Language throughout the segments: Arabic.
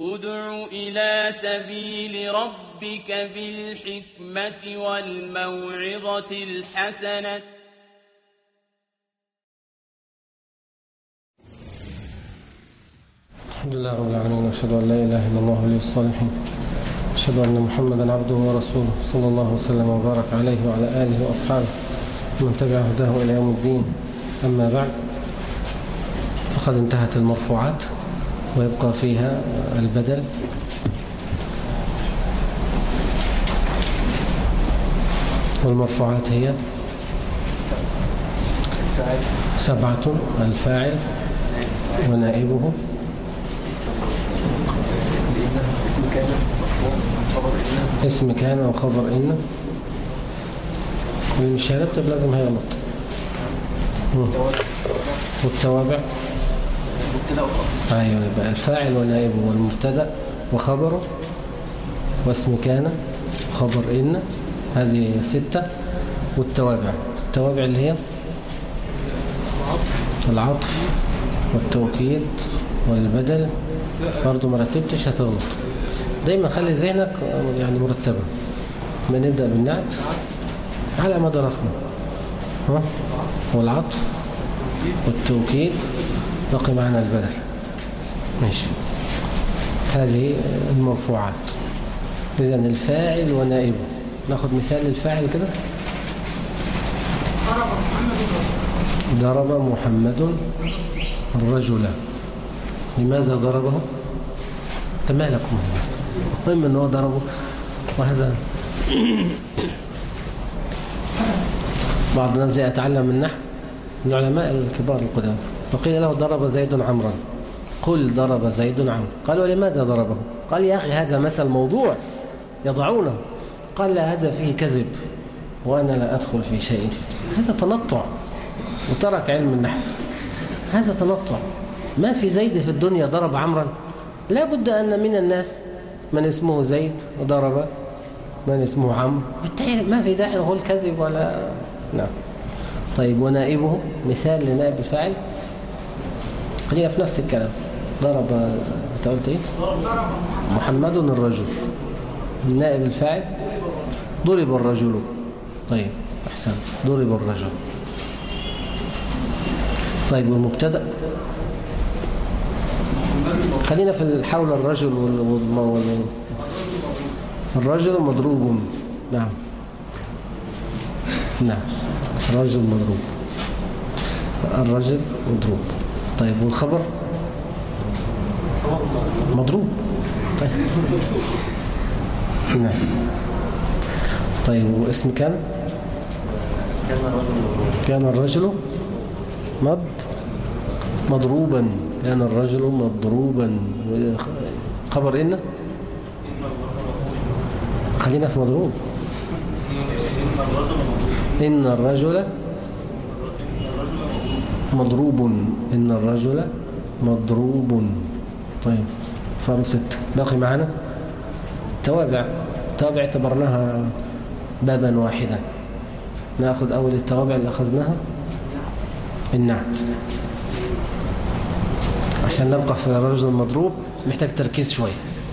ادع إلى سبيل ربك بالحكمة والموعظة الحسنة. الحمد لله رب العالمين، واشهد ان لا اله الا الله ولي الصالحين، اشهد ان محمدا عبده ورسوله صلى الله وسلم وبارك عليه وعلى اله واصحابه ومن تبع هداه الى يوم الدين. اما بعد، فقد انتهت المرفوعات ويبقى فيها البدل. والمرفوعات هي 7: الفاعل ونائبه، اسم كان أو خبر إن. واللي مش هيرتب لازم هيغلط. والتوابع أيوة، يبقى الفاعل ونائبه والمبتدأ وخبره واسم كان وخبر إن، هذه 6. والتوابع اللي هي العطف والتوكيد والبدل. برضو مرتبتش هتغلط. دايما خلي ذهنك يعني مرتبا. ما نبدأ بالنعت على ما درسنا، والعطف والتوكيد، بقي معنا البدل. ماشي، هذه المرفوعات. إذن الفاعل ونائبه. ناخذ مثال للفاعل كده. ضرب محمد الرجل. لماذا ضربه؟ تمالكم بس، المهم انه ضربه. وهذا بعض الناس جاء يتعلم النحو من العلماء الكبار القدامى، فقيل له ضرب زيد عمرا. قل ضرب زيد عمرا. قالوا لماذا ضربه؟ قال يا أخي هذا مثل موضوع يضعونه. قال لا، هذا فيه كذب وأنا لا أدخل في شيء فيه. هذا تنطع، وترك علم النحو. هذا تنطع. ما في زيد في الدنيا ضرب عمرا. لا بد أن من الناس من اسمه زيد وضرب من اسمه عمرو. بالتالي ما في داعي نقول كذب ولا نعم. طيب، ونائبه مثال لنائب الفاعل. خلينا في نفس الكلام. ضرب، انت قلت ايه؟ محمد الرجل. نائب الفاعل ضرب الرجل. طيب احسن، ضرب الرجل. طيب، والمبتدأ خلينا في حول الرجل الرجل مضروب. نعم الرجل مضروب. الرجل مضروب. طيب، والخبر مضروب. طيب نعم. طيب، واسم كان الرجل مضروبا. كان الرجل مضروبا. خبر إن. خلينا في مضروب. إن الرجل مضروب. إن الرجل مضروب. طيب، صاروا 6. باقي معنا التوابع. التوابع اعتبرناها بابا واحدا. نأخذ أول التوابع اللي أخذناها النعت، عشان نبقى في الرجل المضروب. محتاج تركيز شوية.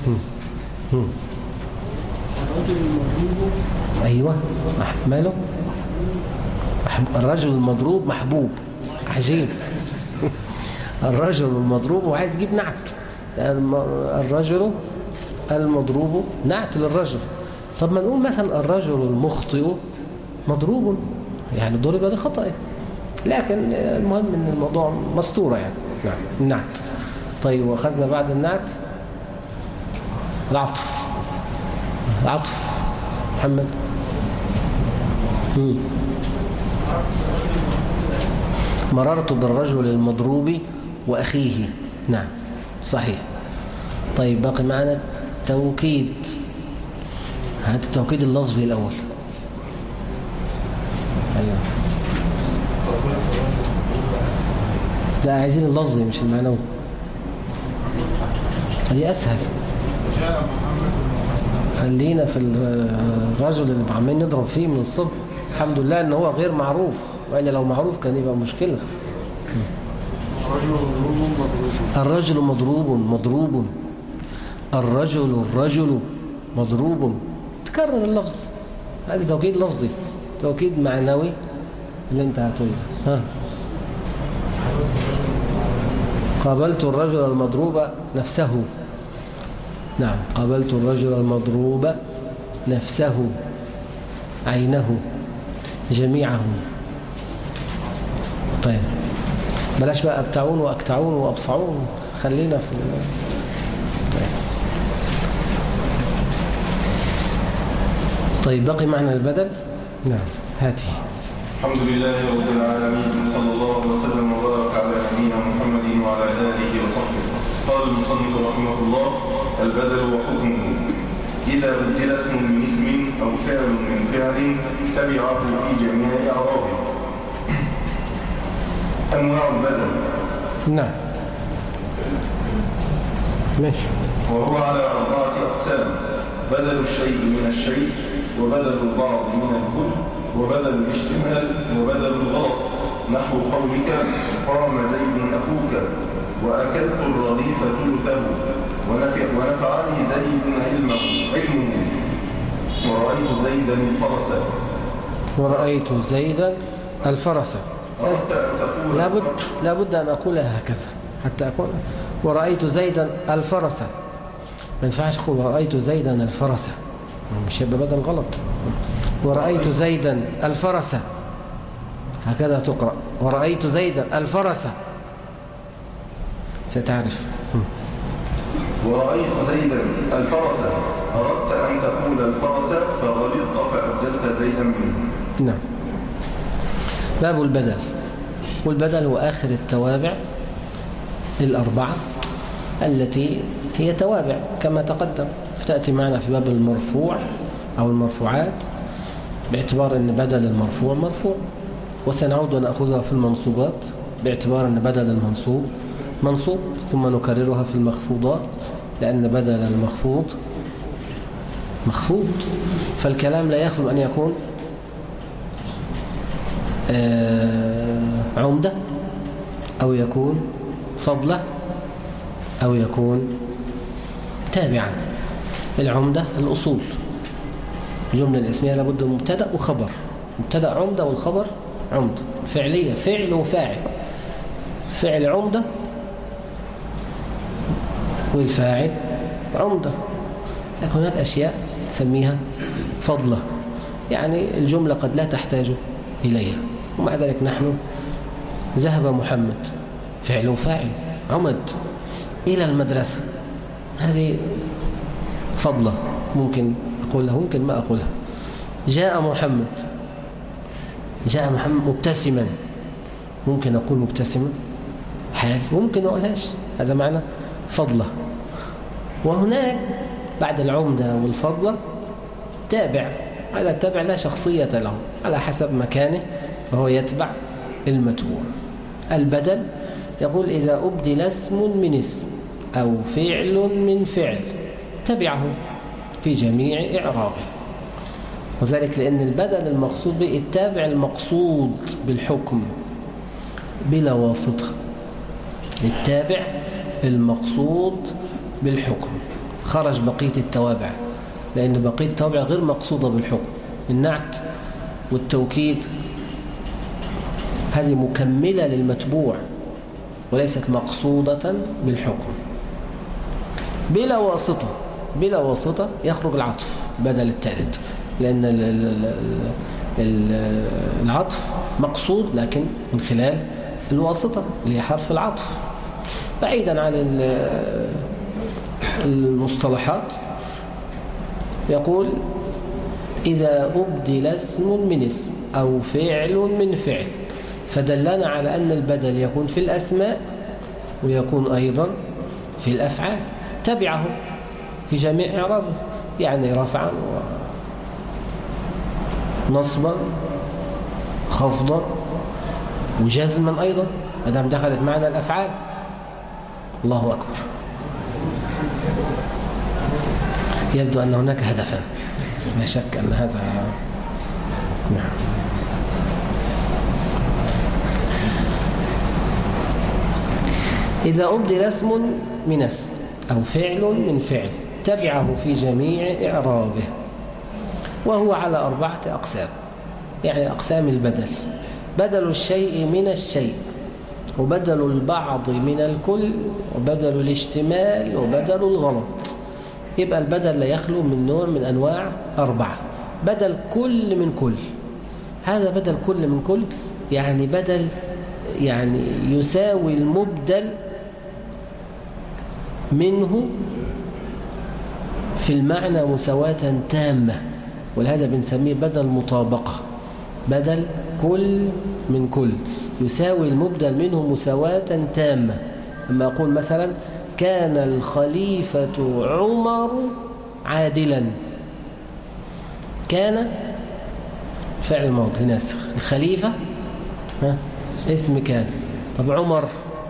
أيوة، ماله؟ الرجل المضروب محبوب. عجيب. الرجل المضروب وعايز يجيب نعت. الرجل المضروب نعت للرجل. طب ما نقول مثلا الرجل المخطئ مضروب، يعني ضرب لخطئه. لكن المهم ان الموضوع مسطورة يعني. نعم، النعت. طيب، واخذنا بعد النعت العطف. محمد. مررت بالرجل المضروب وأخيه. نعم صحيح. طيب، باقي معنا التوكيد. هذا التوكيد اللفظي الأول. أيوة. لا، عايزين اللفظي مش المعنوي. هذه أسهل. خلينا في الرجل اللي عمالين نضرب فيه من الصبح. الحمد لله ان هو غير معروف، وإلا لو معروف كان يبقى مشكلة. الرجل مضروب. الرجل مضروب، تكرر اللفظ. هذا توكيد لفظي، توكيد معنوي اللي انت هتقوله. ها، قابلت الرجل المضروب نفسه. نعم، قابلت الرجل المضروب نفسه، عينه، جميعه. طيب بلاش بقى ابتعون واكتعون وابصعون، خلينا في طيب بقي معنى البدل. نعم هاتي. الحمد لله رب العالمين، صلى الله وسلم وبارك على نبينا محمد وعلى آله وصحبه. قال المصنف رحمه الله: البدل وحكمه إذا بدل اسم من اسم أو فعل من فعل تبعه في جميع أعرابه. أنواع البدل. نعم ماشي. وهو على 4 أقسام: بدل الشيء من الشيء، وبدل البعض من الكل، وبدل الاشتمال، وبدل الغلط. نحو قولك: قام زيد أخوك، وأكلت الرغيف ثلثه، ونفعني زيد علمه، ورأيت زيدا الفرس. ورأيت زيدا الفرس. لابد أن أقولها هكذا حتى أقول ورأيت زيدا الفرس. ما ينفعش أقول ورأيت زيدا الفرس، مش يبقى بدل غلط. ورأيت زيدا الفرس هكذا تقرأ، ورأيت زيدا الفرس ستعرف. ورأيت زيدا الفرس، أردت أن تقول الفرس فغلطت فأبدلت زيدا منه. نعم. باب البدل. والبدل هو آخر التوابع الأربعة التي هي توابع كما تقدم، فتأتي معنا في باب المرفوع أو المرفوعات باعتبار أن بدل المرفوع مرفوع، وسنعود ونأخذها في المنصوبات باعتبار أن بدل المنصوب منصوب، ثم نكررها في المخفوضات لأن بدل المخفوض مخفوض. فالكلام لا يخلو أن يكون عمدة أو يكون فضلة أو يكون تابعا. العمدة الأصول، الجملة الاسمية لابد مبتدأ وخبر، مبتدأ عمدة والخبر عمدة فعلية، فعل وفاعل. فعل عمدة والفاعل عمدة. لكن هناك أشياء تسميها فضلة، يعني الجملة قد لا تحتاج إليها، ومع ذلك نحن ذهب محمد فعل وفاعل عمد إلى المدرسة، هذه فضلة ممكن أقولها ممكن ما أقولها. جاء محمد مبتسما، ممكن أقول مبتسما حال، ممكن أقولهاش، هذا معنى فضلة. وهناك بعد العمدة والفضلة تابع، هذا التابع لا شخصية له، على حسب مكانه فهو يتبع المتبوع. البدل يقول إذا أبدل اسم من اسم أو فعل من فعل تبعه في جميع إعرابه. وذلك لأن البدل المقصود به التابع المقصود بالحكم بلا واسطة، التابع المقصود بالحكم. خرج بقية التوابع، لأن بقية التوابع غير مقصودة بالحكم. النعت والتوكيد هذه مكملة للمتبوع وليست مقصودة بالحكم. بلا واسطة، بلا واسطة يخرج العطف بدل الثالث، لأن العطف مقصود لكن من خلال الواسطة اللي هي حرف العطف. بعيدا عن المصطلحات يقول إذا أبدل اسم من اسم أو فعل من فعل، فدلنا على أن البدل يكون في الأسماء ويكون أيضا في الأفعال، تبعه في جميع إعرابه، يعني رفعا ونصبا خفضا وجزما أيضا ما دام دخلت معنا الأفعال. الله أكبر. يبدو أن هناك هدفا، لا شك أن هذا نعم. إذا أبدل اسم من اسم أو فعل من فعل تبعه في جميع إعرابه، وهو على 4 أقسام. يعني أقسام البدل: بدل الشيء من الشيء، وبدل البعض من الكل، وبدل الاشتمال، وبدل الغلط. يبقى البدل لا يخلو من نوع من أنواع 4. بدل كل من كل، هذا بدل كل من كل، يعني بدل يعني يساوي المبدل منه في المعنى مساواة تامة، ولهذا بنسميه بدل مطابقة. بدل كل من كل يساوي المبدل منه مساواة تامة. لما أقول مثلا كان الخليفة عمر عادلا، كان فعل ماضي ناسخ، الخليفة اسم كان. طب عمر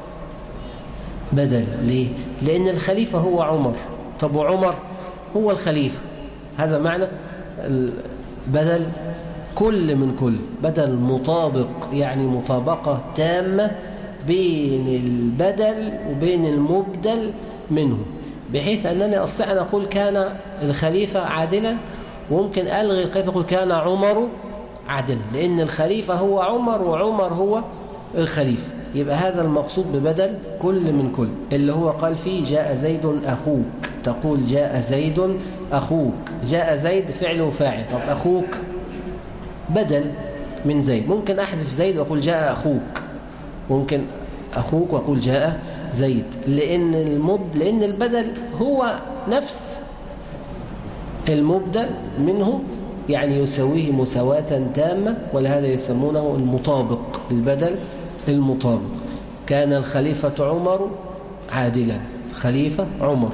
بدل، ليه؟ لأن الخليفة هو عمر. طب وعمر هو الخليفة. هذا معنى بدل كل من كل، بدل مطابق، يعني مطابقة تامة بين البدل وبين المبدل منه، بحيث أنني أستطيع أن أقول كان الخليفة عادلا، وممكن ألغي الخليفة أقول كان عمر عادلا، لأن الخليفة هو عمر وعمر هو الخليفة. يبقى هذا المقصود ببدل كل من كل، اللي هو قال فيه جاء زيد أخوك، تقول جاء زيد أخوك. جاء زيد فعل وفاعل. طب أخوك بدل من زيد، ممكن أحذف زيد وأقول جاء أخوك، ممكن أخوك وأقول جاء زيد، لأن البدل هو نفس المبدل منه، يعني يساويه مساواة تامة، ولهذا يسمونه المطابق، البدل المطابق. كان الخليفة عمر عادلا، خليفة عمر.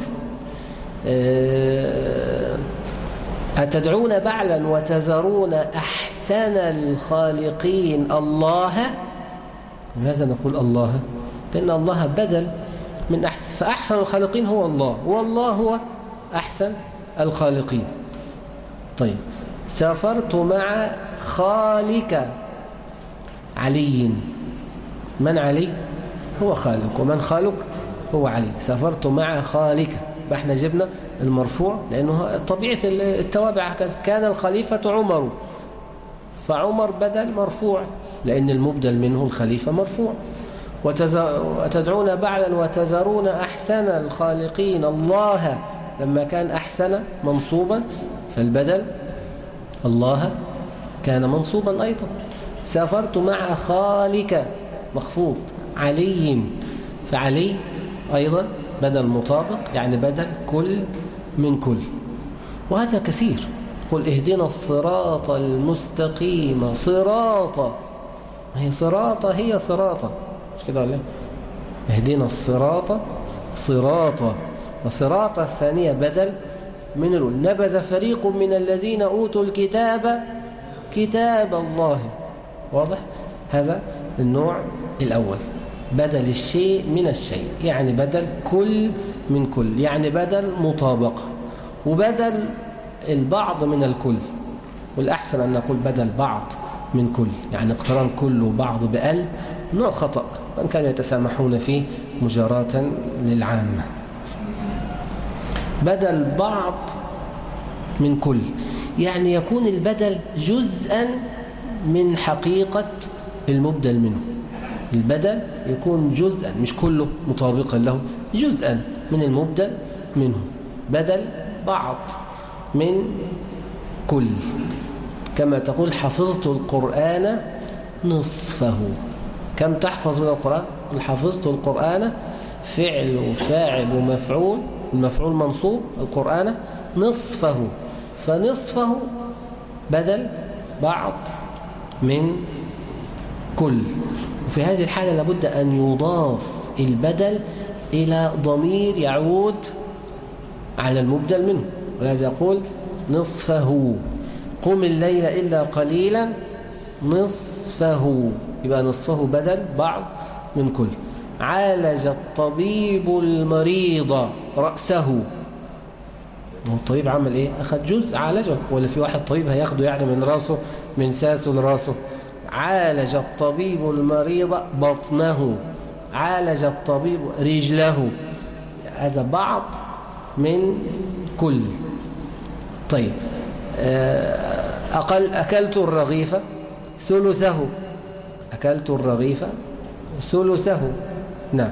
أتدعون بعلا وتذرون أحسن الخالقين الله. لماذا نقول الله؟ لأن الله بدل من أحسن، فأحسن الخالقين هو الله، والله هو أحسن الخالقين. طيب، سافرت مع خالك علي. من علي؟ هو خالق، ومن خالق؟ هو علي. سافرت مع خالك، احنا جبنا المرفوع لأنه طبيعة التوابع. كان الخليفة عمر، فعمر بدل مرفوع لأن المبدل منه الخليفة مرفوع. وتدعون بعلا وتذرون أحسن الخالقين الله، لما كان أحسن منصوبا فالبدل الله كان منصوبا أيضا. سافرت مع خالك مخفوض علي، فعلي أيضا بدل مطابق، يعني بدل كل من كل. وهذا كثير. قل اهدنا الصراط المستقيم. صراط، هي صراطة، هي صراطة، مش كده ولا؟ اهدنا الصراط صراطة، وصراط الثانية بدل من الأولى. نبذ فريق من الذين أوتوا الكتاب كتاب الله. واضح؟ هذا النوع الأول، بدل الشيء من الشيء، يعني بدل كل من كل، يعني بدل مطابقة. وبدل البعض من الكل، والأحسن أن نقول بدل بعض من كل، يعني اقتران كل وبعض بأل نوع خطأ، وإن كانوا يتسامحون فيه مجاراة للعامة. بدل بعض من كل، يعني يكون البدل جزءا من حقيقة المبدل منه. البدل يكون جزءا، مش كله مطابقا له، جزءا من المبدل منه. بدل بعض من كل، كما تقول حفظت القرآن نصفه. كم تحفظ من القرآن؟ حفظت القرآن فعل وفاعل ومفعول، المفعول منصوب، القرآن نصفه، فنصفه بدل بعض من كل. وفي هذه الحالة لابد أن يضاف البدل إلى ضمير يعود على المبدل منه، ولهذا يقول نصفه. قم الليل إلا قليلا نصفه، يبقى نصفه بدل بعض من كل. عالج الطبيب المريض رأسه. الطبيب عمل ايه؟ أخذ جزء عالجه، ولا في واحد طبيب هياخده يعني من راسه، من ساسه لراسه؟ عالج الطبيب المريض بطنه، عالج الطبيب رجله. هذا بعض من كل. طيب أكلت الرغيف ثلثه، أكلت الرغيف ثلثه. نعم.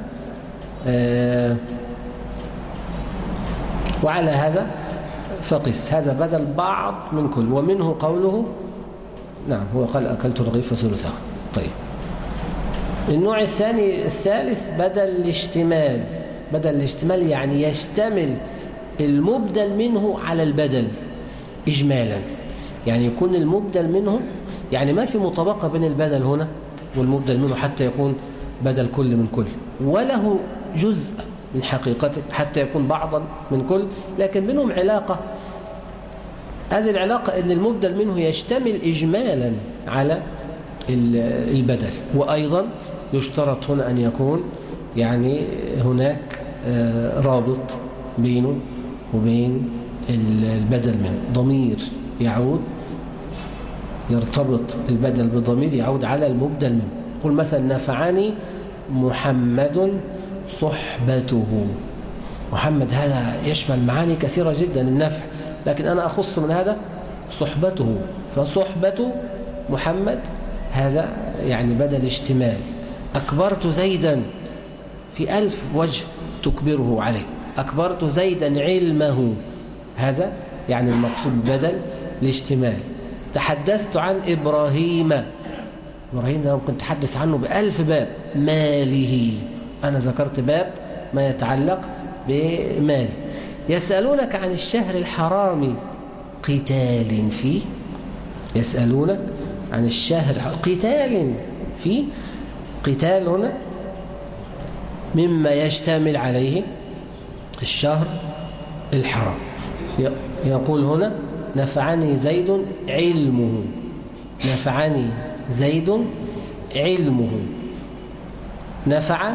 وعلى هذا فقس، هذا بدل بعض من كل، ومنه قوله نعم هو قال أكلت الرغيف ثلثه. طيب النوع الثالث بدل الاشتمال. بدل الاشتمال يعني يشتمل المبدل منه على البدل إجمالا، يعني يكون المبدل منه، يعني ما في مطابقة بين البدل هنا والمبدل منه حتى يكون بدل كل من كل، وله جزء من حقيقته حتى يكون بعضا من كل، لكن بينهم علاقة. هذه العلاقة أن المبدل منه يشتمل إجمالا على البدل، وأيضا يشترط هنا أن يكون يعني هناك رابط بينه وبين البدل منه، ضمير يعود، يرتبط البدل بضمير يعود على المبدل منه. قل مثلا نفعني محمد صحبته. محمد هذا يشمل معاني كثيرة جدا النفع، لكن أنا أخص من هذا صحبته، فصحبة محمد هذا يعني بدل اشتمال. أكبرت زيدا في 1000 وجه تكبره عليه، أكبرت زيدا علمه، هذا يعني المقصود بدل الاشتمال. تحدثت عن إبراهيم، إبراهيم ده ممكن تحدث عنه ب1000 باب. ماله، أنا ذكرت باب ما يتعلق بمال. يسألونك عن الشهر الحرام قتال فيه، يسألونك عن الشهر قتال فيه، قتال هنا مما يشتمل عليه الشهر الحرام. يقول هنا نفعني زيد علمه، نفعني زيد علمه. نفع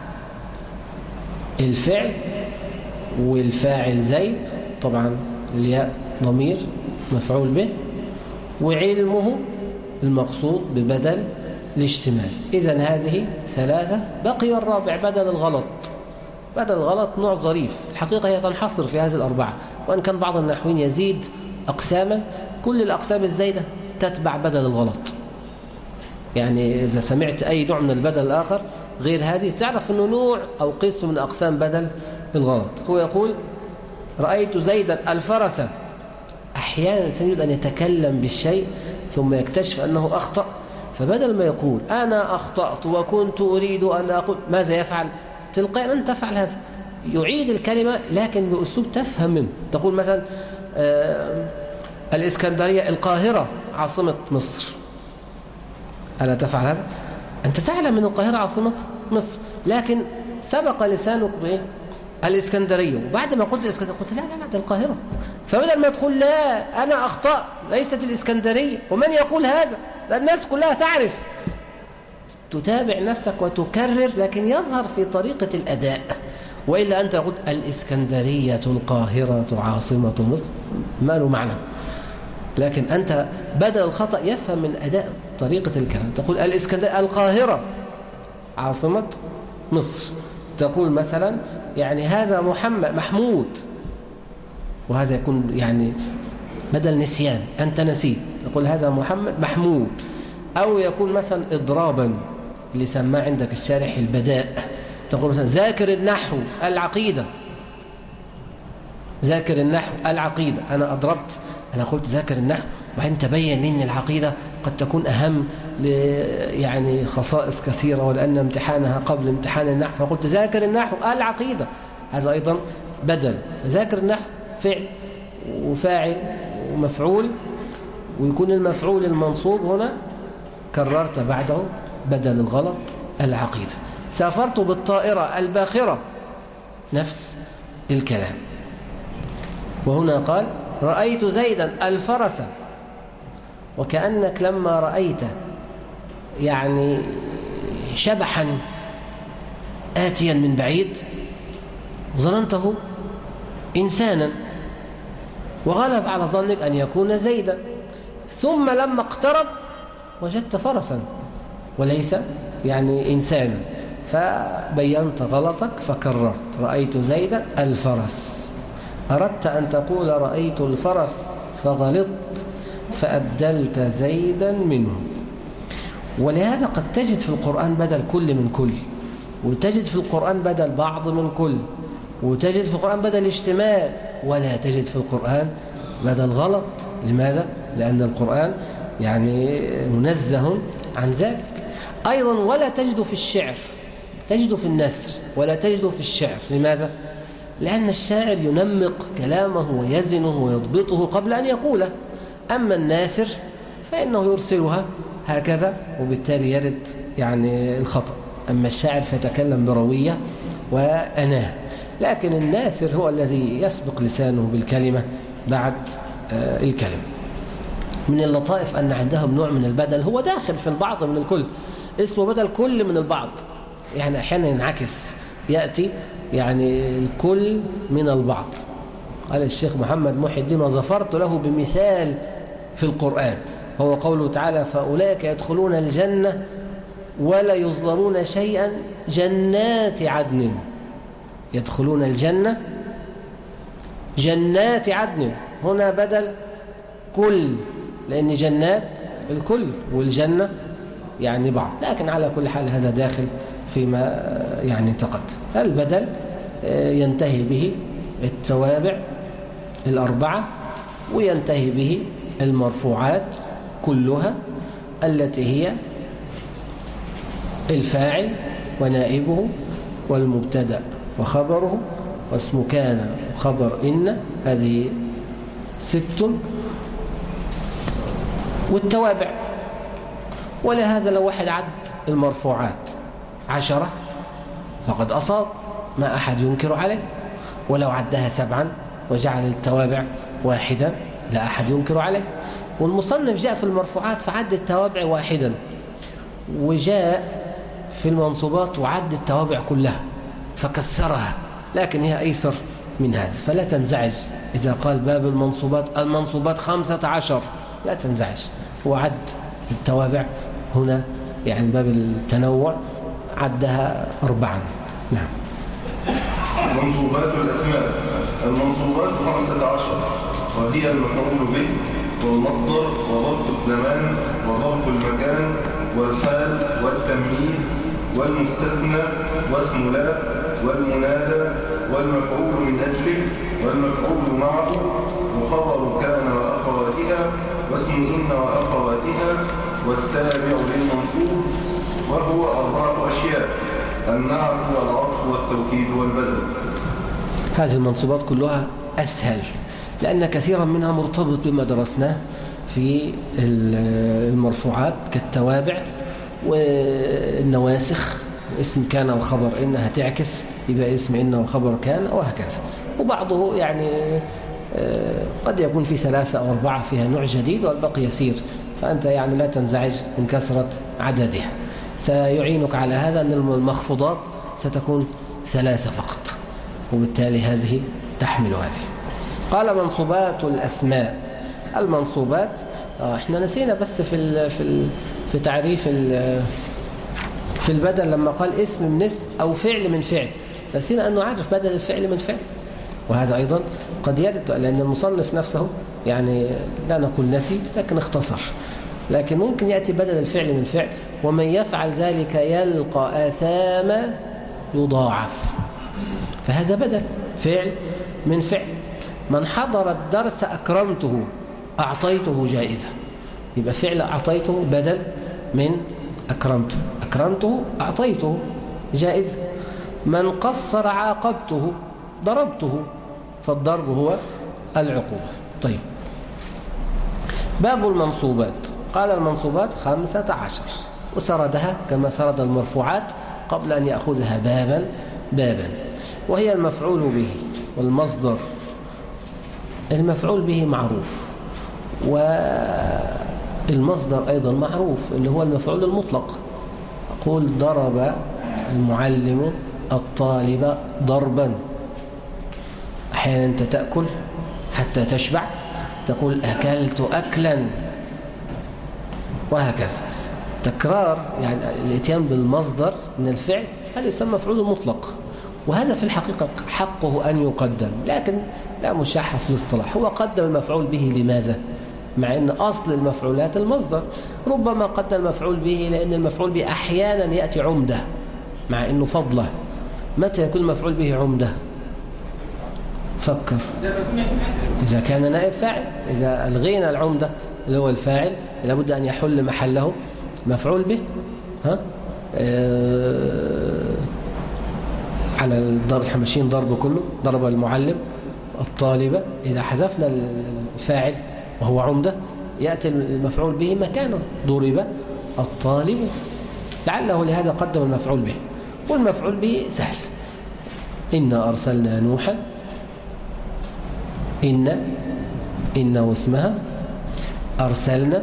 الفعل والفاعل زيد، طبعا الياء ضمير مفعول به، وعلمه المقصود ببدل الاشتمال. إذن هذه ثلاثة. بقي الرابع بدل الغلط. بدل الغلط نوع ظريف، الحقيقة هي تنحصر في هذه الأربعة، وأن كان بعض النحويين يزيد أقساما، كل الأقسام الزايدة تتبع بدل الغلط. يعني إذا سمعت أي نوع من البدل الآخر غير هذه تعرف أنه نوع أو قسم من أقسام بدل الغلط. هو يقول رأيت زيدا الفرس. أحيانا سيجد أن يتكلم بالشيء ثم يكتشف أنه أخطأ، فبدل ما يقول أنا أخطأت وكنت أريد أن أقول، ماذا يفعل؟ تلقائيا أن تفعل هذا، يعيد الكلمة لكن بأسلوب تفهم منه. تقول مثلا الإسكندرية القاهرة عاصمة مصر، ألا تفعل هذا؟ أنت تعلم أن القاهرة عاصمة مصر، لكن سبق لسانك بإيه؟ الإسكندرية، وبعد ما قلت الإسكندرية قلت لا لا لا ده القاهرة، فبدل ما تقول لا أنا أخطأت ليست الإسكندرية، ومن يقول هذا؟ ده الناس كلها تعرف. تتابع نفسك وتكرر، لكن يظهر في طريقة الأداء، وإلا أنت تقول الإسكندرية القاهرة عاصمة مصر، ما له معنى. لكن أنت بدل الخطأ يفهم من أداء طريقة الكلام. تقول الإسكندرية القاهرة عاصمة مصر، تقول مثلا يعني هذا محمود، وهذا يكون يعني بدل نسيان، أنت نسيت، تقول هذا محمود. أو يكون مثلا إضرابا اللي سماه عندك الشارح البداء، تقول مثلا ذاكر النحو العقيدة، ذاكر النحو العقيدة. أنا أضربت، أنا قلت ذاكر النحو، وبعدين تبين لي أن العقيدة قد تكون أهم يعني خصائص كثيرة، ولأن امتحانها قبل امتحان النحو، فقلت ذاكر النحو العقيدة. هذا أيضا بدل. ذاكر النحو فعل وفاعل ومفعول، ويكون المفعول المنصوب هنا كررت بعده بدل الغلط العقيدة. سافرت بالطائرة الباخرة، نفس الكلام. وهنا قال رأيت زيدا الفرس، وكأنك لما رأيت يعني شبحا آتيا من بعيد ظننته إنسانا، وغلب على ظنك أن يكون زيدا، ثم لما اقترب وجدت فرسا وليس يعني إنسانا، فبينت غلطك فكررت رأيت زيدا الفرس. أردت أن تقول رأيت الفرس فغلطت فأبدلت زيدا منه. ولهذا قد تجد في القرآن بدل كل من كل، وتجد في القرآن بدل بعض من كل، وتجد في القرآن بدل اشتمال، ولا تجد في القرآن بدل غلط. لماذا؟ لأن القرآن يعني منزه عن ذلك. أيضا ولا تجد في الشعر، تجد في النثر ولا تجد في الشعر. لماذا؟ لأن الشاعر ينمق كلامه ويزنه ويضبطه قبل أن يقوله، أما الناثر فإنه يرسلها هكذا وبالتالي يرد يعني الخطأ. أما الشاعر فيتكلم بروية وأناه، لكن الناثر هو الذي يسبق لسانه بالكلمة بعد الكلمة. من اللطائف أن عندهم نوع من البدل هو داخل في البعض من الكل، اسمه بدل كل من البعض. يعني أحيانا ينعكس، يأتي يعني الكل من البعض. قال الشيخ محمد محي الدين وظفرت له بمثال في القرآن، هو قوله تعالى فأولئك يدخلون الجنة ولا يظلمون شيئا جنات عدن. يدخلون الجنة جنات عدن، هنا بدل كل، لأن جنات الكل والجنة يعني بعض، لكن على كل حال هذا داخل فيما يعني تقدم. البدل ينتهي به التوابع الأربعة، وينتهي به المرفوعات كلها التي هي الفاعل ونائبه والمبتدأ وخبره واسم كان وخبر إن، هذه 6. والتوابع، ولهذا لو واحد عد المرفوعات 10 فقد أصاب، ما أحد ينكر عليه. ولو عدها 7 وجعل التوابع 1 لا أحد ينكر عليه. والمصنف جاء في المرفوعات فعد التوابع 1، وجاء في المنصوبات وعد التوابع كلها فكسرها، لكن هي أيسر من هذا. فلا تنزعج إذا قال باب المنصوبات 15، لا تنزعج، هو عد التوابع هنا يعني باب التنوع عدها 4. نعم. منصوبات الأسماء. المنصوبات 15، وهي المفعول به والمصدر وظرف الزمان وظرف المكان والحال والتمييز والمستثنى واسم لا والمنادى والمفعول من أجله والمفعول معه وخبر كان وأخواتها واسم إن وأخواتها والتابع للمنصوب، وهو 4 أشياء: النعت والعطف والتوكيد والبدل. هذه المنصوبات كلها أسهل لأن كثيرا منها مرتبط بما درسناه في المرفوعات كالتوابع والنواسخ، اسم كان وخبر إن هتعكس يبقى اسم إن وخبر كان وهكذا. وبعضه يعني قد يكون في 3 أو 4 فيها نوع جديد والباقي يسير، فأنت يعني لا تنزعج من كثرة عددها. سيعينك على هذا أن المخفوضات ستكون 3 فقط، وبالتالي هذه تحمل هذه. قال منصوبات الأسماء. المنصوبات احنا نسينا بس في تعريف في البدل لما قال اسم من اسم أو فعل من فعل، نسينا أن نعرف بدل الفعل من فعل، وهذا أيضا قد يرد لأن المصنف نفسه يعني لا نقول نسي لكن اختصر، لكن ممكن يأتي بدل الفعل من فعل. ومن يفعل ذلك يلقى آثاما يضاعف، فهذا بدل فعل من فعل. من حضر الدرس أكرمته أعطيته جائزة، يبقى فعل أعطيته بدل من أكرمته، أكرمته أعطيته جائزة. من قصر عاقبته ضربته، فالضرب هو العقوبة. طيب، باب المنصوبات. قال المنصوبات 15 وسردها كما سرد المرفوعات قبل أن يأخذها بابا بابا، وهي المفعول به والمصدر. المفعول به معروف، والمصدر أيضا معروف اللي هو المفعول المطلق. أقول ضرب المعلم الطالب ضربا. أحيانا أنت تأكل حتى تشبع، تقول أكلت أكلا، وهكذا. تكرار يعني الاتيان بالمصدر من الفعل هذا يسمى مفعول مطلق، وهذا في الحقيقة حقه أن يقدم، لكن لا مشاحة في الاصطلاح. هو قدم المفعول به لماذا؟ مع أن أصل المفعولات المصدر. ربما قدم المفعول به لأن المفعول به أحيانا يأتي عمدة مع أنه فضله. متى يكون المفعول به عمدة؟ فكر. إذا كان نائب فاعل. إذا ألغينا العمدة اللي هو الفاعل لابد أن يحل محله مفعول به. ها؟ على الضرب الحمشين ضرب كله. ضرب المعلم الطالبة. إذا حذفنا الفاعل وهو عمدة يأتي المفعول به مكانه. ضرب الطالب. لعله لهذا قدم المفعول به. والمفعول به سهل. إنا أرسلنا نوحا. إن واسمها. أرسلنا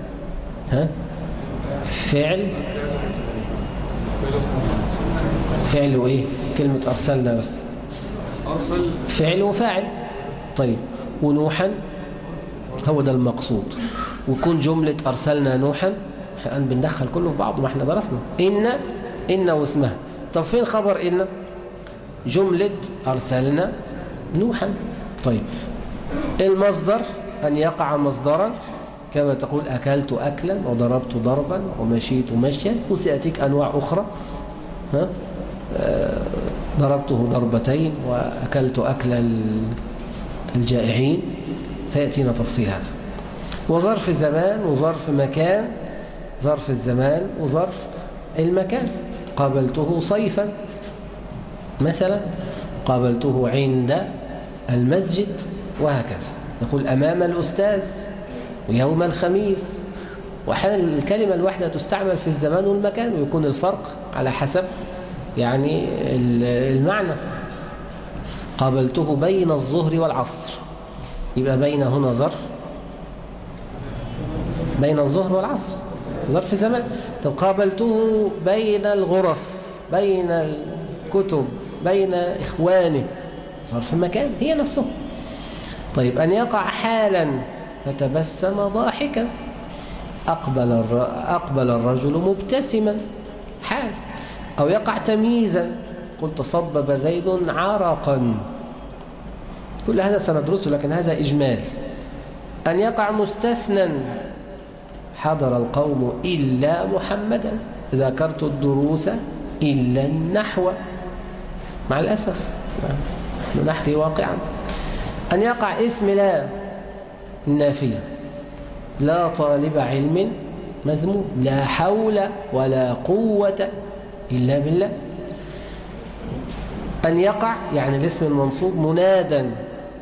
فعل وإيه؟ كلمة أرسلنا بس فعل وفاعل. طيب ونوحا هو ده المقصود. ويكون جملة أرسلنا نوحا الآن بندخل كله في بعض ما احنا درسنا. إن واسمها. طب فين خبر إن؟ جملة أرسلنا نوحا. طيب المصدر أن يقع مصدرا كما تقول أكلت أكلا وضربت ضربا ومشيت مشيا. وسيأتيك أنواع أخرى. ضربته ضربتين وأكلت أكل الجائعين. سيأتينا تفصيل هذا. وظرف زمان وظرف مكان. ظرف الزمان وظرف المكان. قابلته صيفا مثلا. قابلته عند المسجد وهكذا. نقول أمام الأستاذ يوم الخميس. وأحيانا الكلمة الواحدة تستعمل في الزمان والمكان ويكون الفرق على حسب يعني المعنى. قابلته بين الظهر والعصر. يبقى بين هنا ظرف بين الظهر والعصر ظرف زمان. طب قابلته بين الغرف بين الكتب بين إخوانه ظرف مكان هي نفسه. طيب أن يقع حالا فتبسم ضاحكا. أقبل الرجل مبتسما حال. أو يقع تمييزا. قلت صبب زيد عرقا. كل هذا سندرسه لكن هذا إجمال. أن يقع مستثنى. حضر القوم إلا محمدا. ذكرت الدروس إلا النحو. مع الأسف نحكي واقعا. أن يقع اسم لا النافية. لا طالب علم مذموم. لا حول ولا قوة إلا بالله. أن يقع يعني الاسم المنصوب منادا.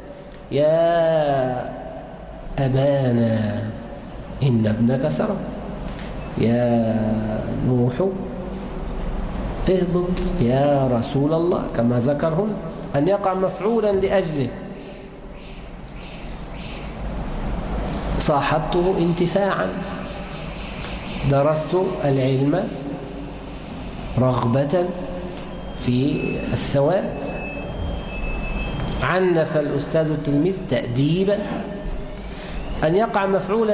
يا أبانا إن ابنك سرى. يا نوح اهبط. يا رسول الله كما ذكرهن. أن يقع مفعولا لأجله. صاحبته انتفاعا. درست العلم رغبة في الثواب. عنف الأستاذ التلميذ تأديبا. أن يقع مفعولا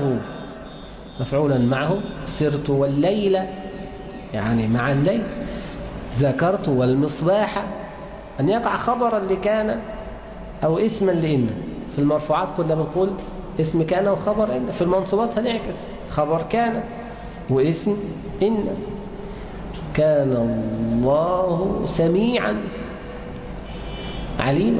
معه. سرت والليل يعني مع الليل. ذكرت والمصباح. أن يقع خبرا لكان أو اسما لإن. في المرفوعات كنا بنقول اسم كان وخبر إن. في المنصوبات هنعكس خبر كان واسم إن. كان الله سميعا عليما.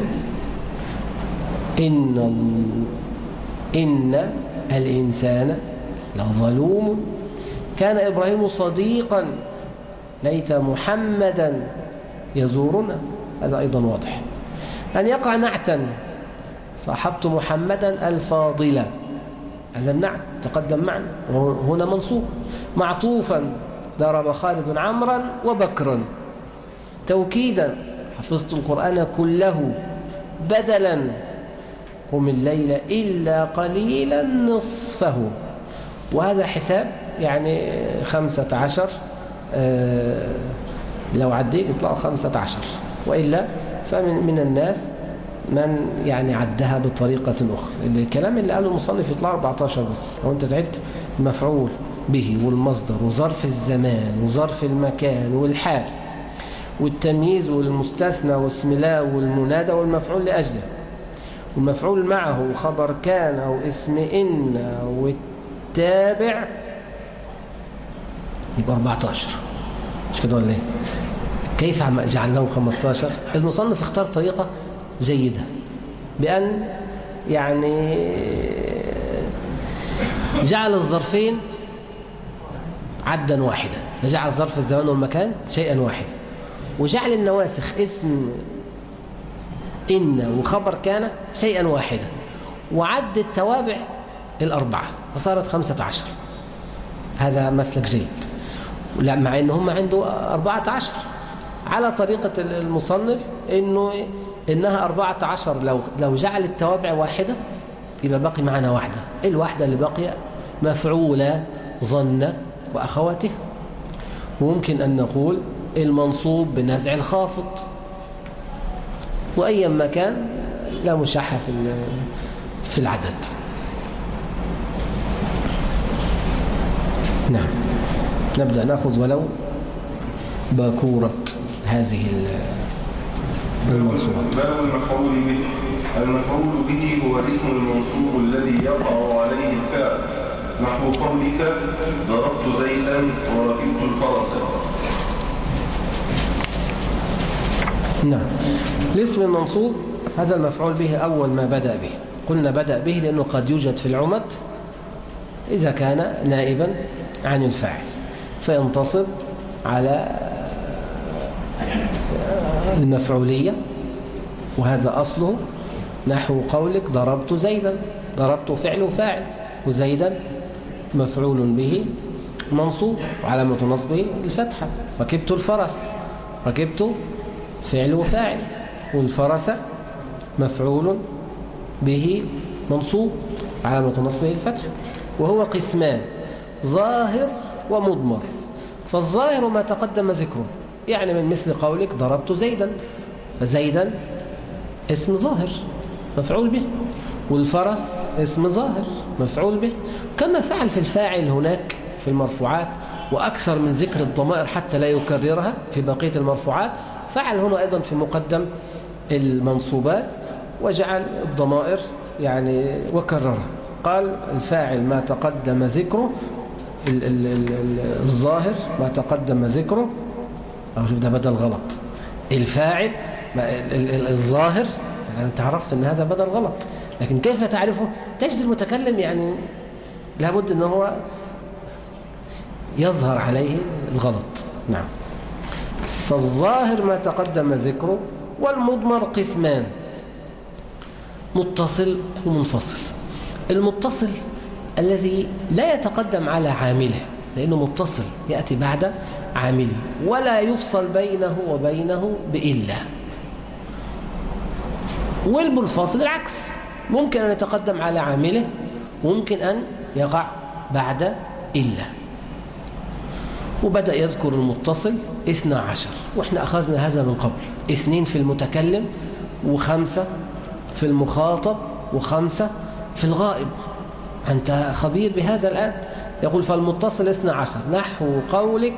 إن الإنسان لظلوم. كان إبراهيم صديقا. ليت محمدا يزورنا. هذا أيضا واضح. أن يقع نعتا. صاحبت محمدا الفاضلة. هذا النعت تقدم معنا وهنا منصوب. معطوفا. ضرب خالد عمرا وبكرا. توكيدا. حفظت القرآن كله. بدلا. قم الليل إلا قليلا نصفه. وهذا حساب يعني 15. لو عديت يطلعوا 15. وإلا فمن الناس من يعني عدها بطريقة أخرى. الكلام اللي قاله المصنف يطلع 14 بس. لو أنت تعدت المفعول به والمصدر وظرف الزمان وظرف المكان والحال والتمييز والمستثنى واسم الله والمنادى والمفعول لأجله والمفعول معه خبر كان أو اسم إن والتابع يبقى 14. مش كده ولا ايه؟ كيف جعلناه 15؟ المصنف اختار طريقة جيدة بأن يعني جعل الظرفين عدا واحدا، فجعل ظرف الزمان والمكان شيئا واحدا، وجعل النواسخ اسم إن وخبر كان شيئا واحدا، وعد التوابع 4 فصارت 15. هذا مسلك جيد، لا مع إن هم عنده 14 على طريقة المصنف إنها 14. لو جعل التوابع واحدة يبقى باقي معنا واحدة، الواحدة اللي باقية مفعولة ظن وأخواته. وممكن أن نقول المنصوب بنزع الخافض، وأيا ما كان لا مشاحة في العدد. نعم، نبدأ نأخذ ولو باكورة هذه المنصوبات. باب المفعول به. المفعول به هو الاسم المنصوب الذي يقع عليه الفعل، نحو قولك ضربت زيدا وركبت الفرس. نعم، الاسم المنصوب هذا المفعول به أول ما بدأ به. قلنا بدأ به لأنه قد يوجد في العمد إذا كان نائبا عن الفاعل فينتصب على المفعولية، وهذا أصله نحو قولك ضربت زيدا. ضربت فعل فاعل، وزيدا مفعول به منصوب وعلامة نصبه الفتحة. ركبت الفرس، ركبت فعل وفاعل، والفرس مفعول به منصوب علامة نصبه الفتحة. وهو قسمان، ظاهر ومضمر. فالظاهر ما تقدم ذكره، يعني من مثل قولك ضربت زيدا، فزيدا اسم ظاهر مفعول به، والفرس اسم ظاهر مفعول به. كما فعل في الفاعل هناك في المرفوعات، وأكثر من ذكر الضمائر حتى لا يكررها في بقية المرفوعات، فعل هنا أيضا في مقدم المنصوبات وجعل الضمائر يعني وكررها. قال الفاعل ما تقدم ذكره، الظاهر ما تقدم ذكره. أو شوف ده بدل غلط، الفاعل الظاهر، يعني أنت عرفت أن هذا بدل غلط، لكن كيف تعرفه؟ تجد المتكلم يعني لابد أنه هو يظهر عليه الغلط. نعم، فالظاهر ما تقدم ذكره. والمضمر قسمان، متصل ومنفصل. المتصل الذي لا يتقدم على عامله، لأنه متصل يأتي بعد عامله ولا يفصل بينه وبينه بإلا. والمنفصل العكس، ممكن أن يتقدم على عامله وممكن أن يقع بعد إلا. وبدأ يذكر المتصل 12، وإحنا أخذنا هذا من قبل، 2 في المتكلم و5 في المخاطب و5 في الغائب. أنت خبير بهذا الآن. يقول فالمتصل 12 نحو قولك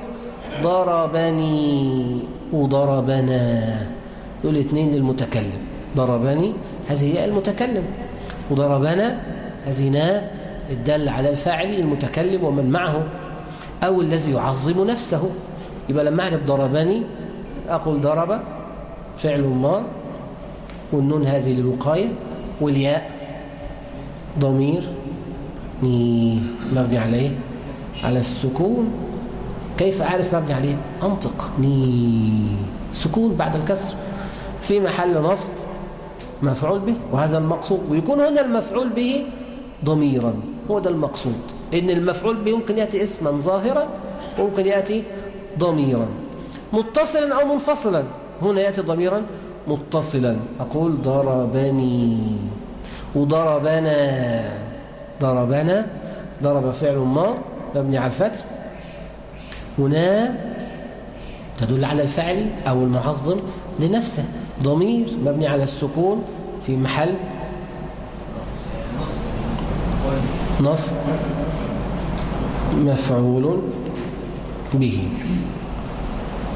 ضربني وضربنا، دول 2 للمتكلم. ضربني هذه هي المتكلم، وضربنا هذه نا الدل على الفاعل المتكلم ومن معه أو الذي يعظم نفسه. يبقى لما أعرف ضربني أقول ضرب فعل ماض، والنون هذه للوقاية، والياء ضمير مبني عليه على السكون. كيف أعرف مبني عليه؟ أنطق سكون بعد الكسر في محل نصب مفعول به، وهذا المقصود. ويكون هنا المفعول به ضميرا، هو ده المقصود، إن المفعول به ممكن يأتي اسما ظاهرا وممكن يأتي ضميرا متصلا أو منفصلا. هنا يأتي ضميرا متصلا، أقول ضربني وضربنا. ضربنا ضرب فعل ماض مبني على الفتح، هنا تدل على الفاعل أو المعظم لنفسه، ضمير مبني على السكون في محل نصب مفعول به.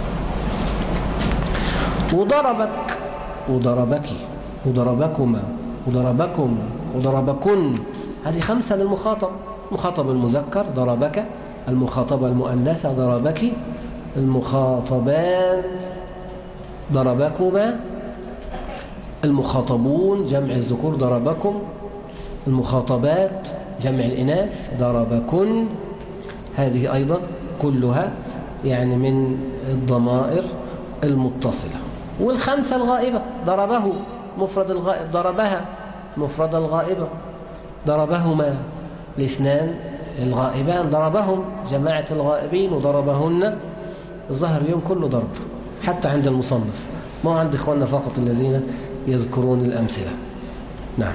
وضربك وضربك وضربكما وضربكم وضربكن. هذه 5 للمخاطب. المخاطب المذكر ضربك، المخاطبة المؤنثة ضربك، المخاطبان ضربكما، المخاطبون جمع الذكور ضربكم، المخاطبات جمع الإناث ضربكن. هذه أيضا كلها يعني من الضمائر المتصلة. وال5 الغائبة، ضربه مفرد الغائب، ضربها مفرد الغائبة، ضربهما الاثنان الغائبان، ضربهم جماعة الغائبين، وضربهن الظهر اليوم كله ضرب حتى عند المصنف، ما عند إخواننا فقط الذين يذكرون الأمثلة. نعم.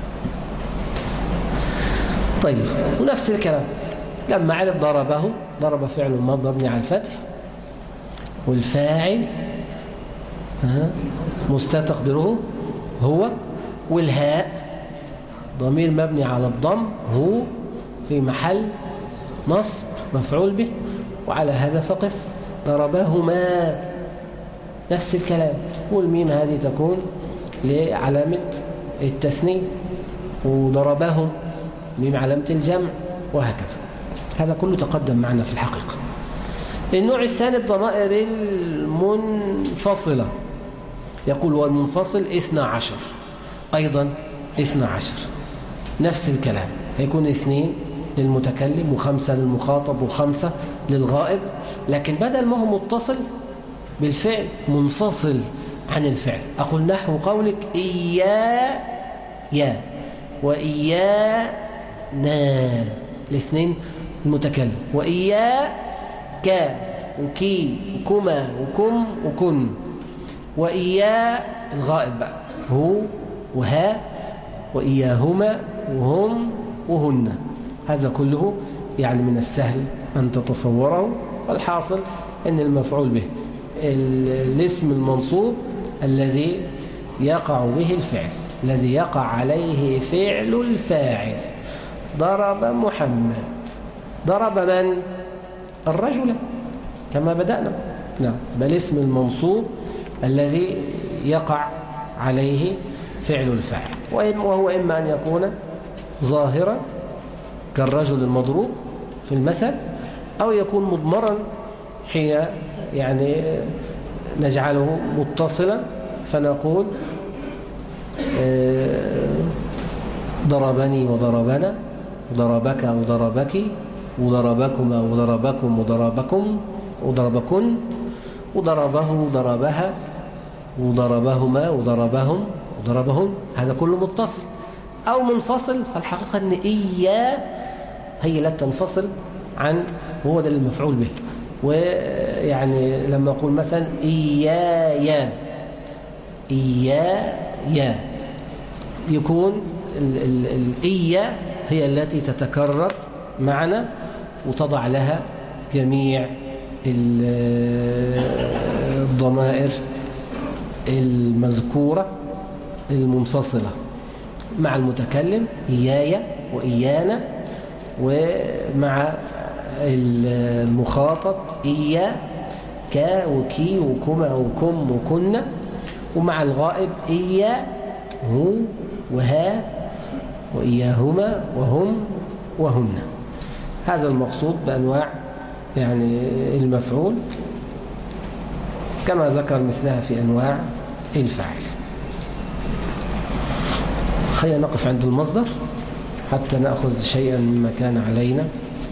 طيب، ونفس الكلام لما عرف ضربه، ضرب فعل مبني على الفتح، والفاعل مستتقدره هو، والهاء ضمير مبني على الضم هو في محل نصب مفعول به، وعلى هذا فقس ضربهما نفس الكلام. والميم هذه تكون لعلامة التثنية، وضربهم ميم علامة الجمع، وهكذا. هذا كله تقدم معنا في الحقيقة. النوع الثاني الضمائر المنفصلة، يقول والمنفصل 12 أيضا 12 نفس الكلام، هيكون 2 للمتكلم و5 للمخاطب و5 للغائب، لكن بدل ما هو متصل بالفعل منفصل عن الفعل. أقول نحو قولك إيايا وإيانا، الاثنين المتكلم، وإياك وكي وكما وكم وكن، وإيا الغائب بقى هو وها، وإياهما وهم وهن. هذا كله يعني من السهل أن تتصوره. فالحاصل أن المفعول به الاسم المنصوب الذي يقع به الفعل، الذي يقع عليه فعل الفاعل. ضرب محمد، ضرب من؟ الرجل كما بدأنا. نعم، بل اسم المنصوب الذي يقع عليه فعل الفاعل، وهو إما أن يكون ظاهرا كالرجل المضروب في المثل، أو يكون مضمرا حين يعني نجعله متصلا فنقول ضربني وضربنا، وضربك وضربك، وضربكما وضربكم وضربكم وضربكن، وضربه وضربها، وضربهما وضربهم وضربهم. هذا كله متصل أو منفصل. فالحقيقة أن إياه هي لا تنفصل عن، هو ده المفعول به. ويعني لما أقول مثلا إيايا إيايا، يكون الإيا هي التي تتكرر معنا وتضع لها جميع الضمائر المذكورة المنفصلة مع المتكلم، إيايا وإيانا، ومع المخاطب إيا كا وكي وكما وكم وكنا، ومع الغائب إيا هو وها وإياهما وهم وهن. هذا المقصود بأنواع يعني المفعول، كما ذكر مثلها في أنواع الفاعل. خلينا نقف عند المصدر حتى نأخذ شيئا مما كان علينا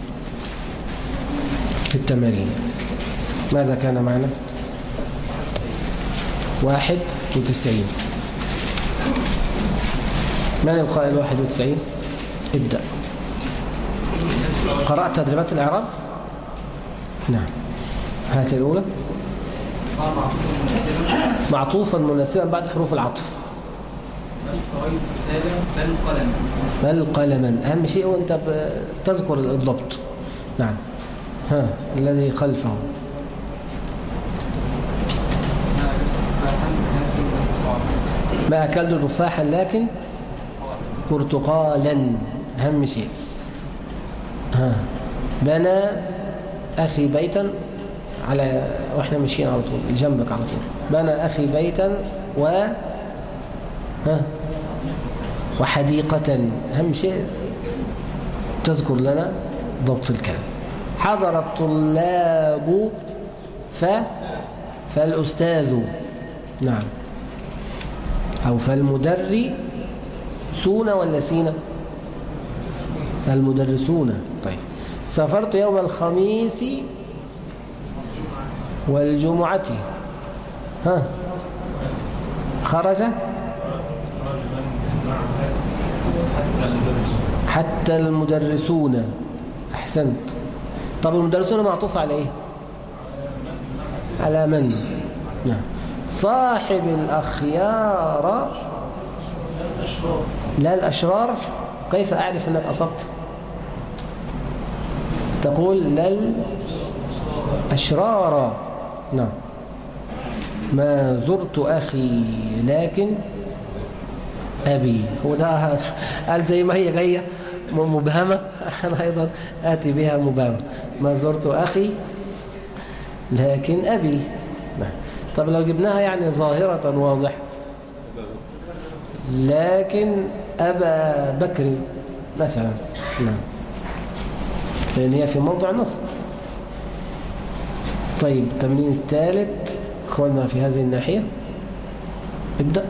في التمارين. ماذا كان معنا؟ 91. من القائل 91؟ ابدأ. قرأت تدريبات الإعراب؟ نعم. هات الأولى. معطوفا مناسبا بعد حروف العطف. بل قلما، أهم شيء وأنت تذكر الضبط. نعم. ها الذي خلفه. ما أكلت تفاحا لكن برتقالا، أهم شيء. ها بنى أخي بيتا، على واحنا ماشيين على طول جنبك على طول. بنى أخي بيتا و ها وحديقة. أهم شيء تذكر لنا ضبط الكلام. حضر الطلاب فالأستاذ، نعم، أو فالمدرسون ولا سينا؟ المدرسون. طيب. سافرت يوم الخميس والجمعة. ها، خرج حتى المدرسون. أحسنت. طب المدرسون معطوف على إيه؟ على من؟ نعم. صاحب الأخيار لا الأشرار. كيف أعرف أنك أصبت؟ تقول لا الأشرار. نعم. ما زرت أخي لكن أبي. هو ده قال زي ما هي جاية مبهمة، أنا أيضا آتي بها مبهمة. ما زرت أخي لكن أبي. نعم. طب لو جبناها يعني ظاهرة واضح، لكن أبا بكر مثلا. نعم. لأن هي في موضع نصب. طيب التمرين الثالث أخواننا في هذه الناحية. ابدأ.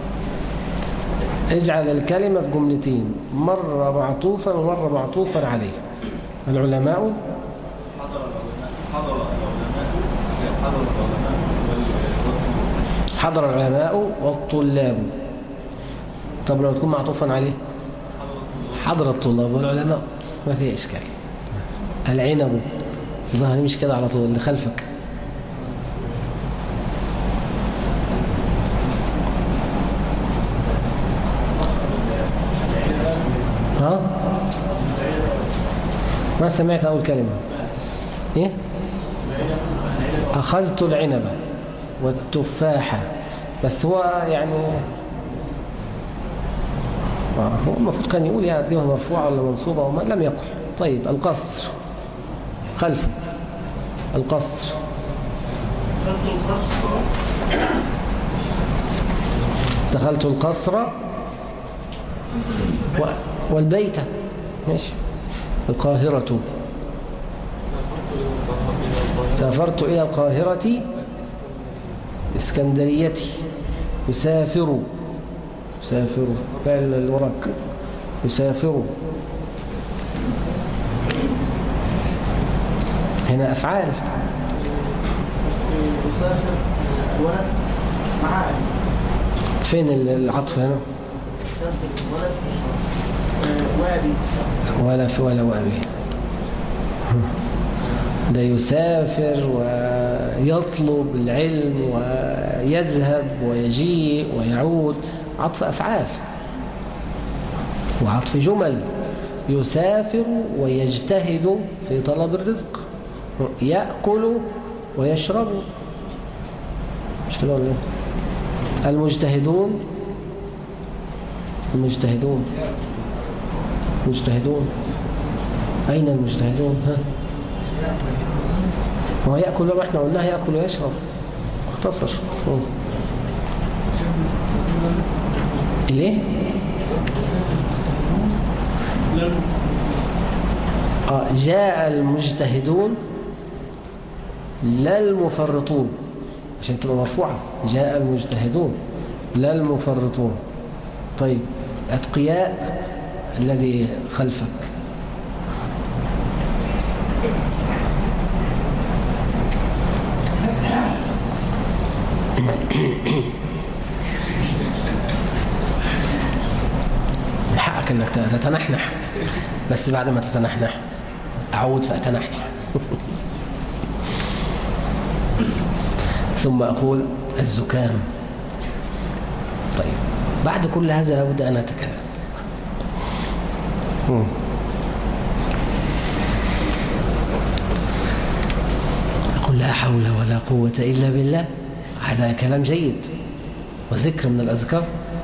اجعل الكلمة في جملتين، مرة معطوفا ومرة معطوفا عليه. العلماء حضر العلماء والطلاب. طب لو تكون معطوفا عليه حضر الطلاب والعلماء ما فيه إشكال. العنب ظهر مش كده على طول اللي خلفك. ها؟ ما سمعت أول كلمة. إيه؟ أخذت العنب والتفاحة. بس هو يعني هو المفروض كان يقول يعني تجيبها مرفوعة ولا منصوبة وما لم يقل. طيب القصر خلفه. القصر دخلت القصر والبيت. ماشي. القاهرة سافرت إلى القاهرة اسكندريتي. يسافر فعل الورق. يسافر. هنا أفعال. يسافر الولد مع أبي. فين العطف هنا؟ يسافر الولد وأبي. ولا وأبي. ده يسافر ويطلب العلم ويذهب ويجيء ويعود. عطف أفعال وعطف جمل. يسافر ويجتهد في طلب الرزق. يأكل ويشرب. مش كده ولا ايه؟ المجتهدون أين المجتهدون؟ ها؟ هو يأكل ما احنا قلناه يأكل ويشرب. اختصر. ليه؟ جاء المجتهدون لا المفرطون عشان تبقى مرفوعة. جاء المجتهدون لا المفرطون. طيب أتقياء الذي خلفك. من حقك انك تتنحنح، بس بعد ما تتنحنح اعود فاتنحنح. ثم اقول الزكام. طيب بعد كل هذا لابد ان اتكلم. اقول لا حول ولا قوة الا بالله. هذا كلام جيد وذكر من الأذكار.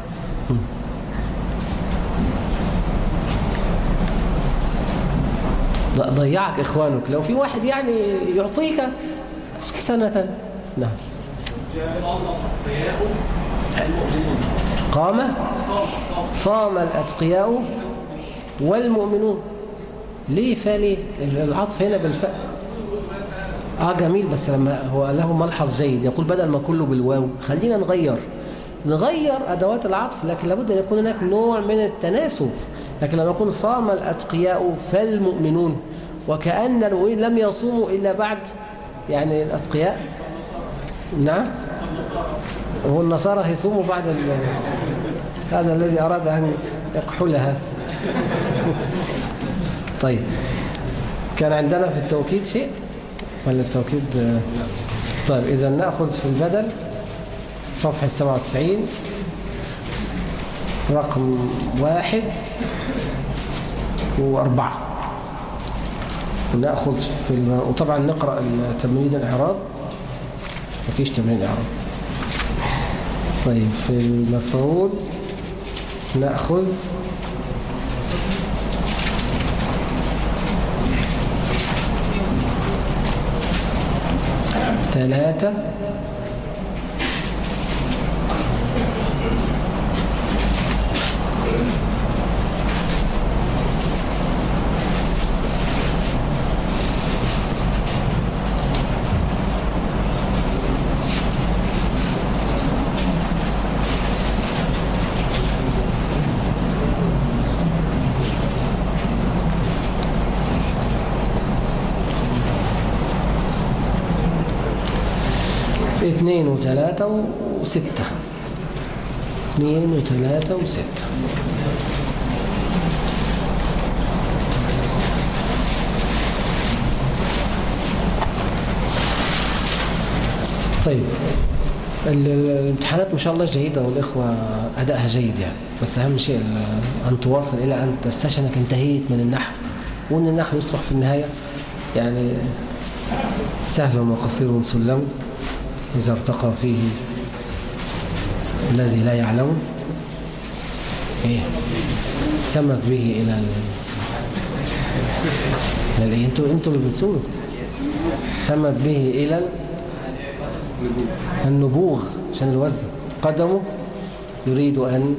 ضيعك إخوانك. لو في واحد يعني يعطيك حسنة. نعم. قام صام الأتقياء والمؤمنون. ليه فليه العطف هنا بالفاء؟ جميل، بس لما هو له ملحظ جيد يقول بدل ما كله بالواو خلينا نغير أدوات العطف، لكن لابد أن يكون هناك نوع من التناسب. لكن لما يقول صام الأتقياء فالمؤمنون، وكأن المؤمنين لم يصوموا إلا بعد يعني الأتقياء. نعم، هو النصارى هيصوموا بعد هذا الذي أراد أن يكحلها. طيب، كان عندنا في التوكيد شيء ولا التوكيد؟ طيب، إذا نأخذ في البدل صفحة 97 رقم 1 و4، ونأخذ وطبعا نقرأ تمرين الإعراب. مفيش تمرين إعراب. طيب، في المفعول نأخذ ثلاثة اثنين وثلاثة وستة. 2 و3 و6. طيب، الامتحانات ما شاء الله جيدة والإخوة أدائها جيد يعني، بس أهم شيء أن تواصل إلى أن تستشعر أنك انتهيت من النحو، وأن النحو يصبح في النهاية يعني سهل وقصير سلم إذا ارتقى فيه الذي لا يعلم سمك به إلى انتوا اللي بتقولوا سمك به إلى النبوغ عشان الوزن. قدمه يريد أن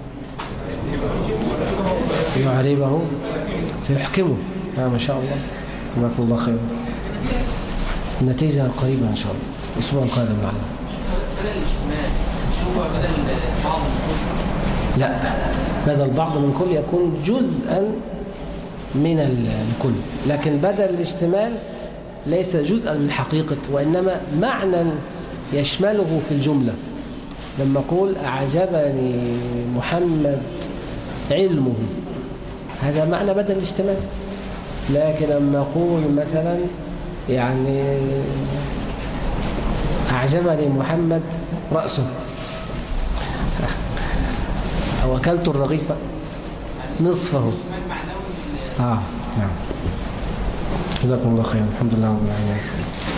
يعربه فيحكمه. ما شاء الله، جزاكم الله خير. النتيجة قريبة إن شاء الله الأسبوع القادم معنا. لا، بدل بعض من كل يكون جزءا من الكل، لكن بدل الاشتمال ليس جزءا من حقيقة، وإنما معنى يشمله في الجملة. لما أقول أعجبني محمد علمه، هذا معنى بدل الاشتمال. لكن لما أقول مثلا يعني أعجبني محمد رأسه أو أكلت الرغيف نصفه. نعم، جزاكم الله خير. الحمد لله رب العالمين.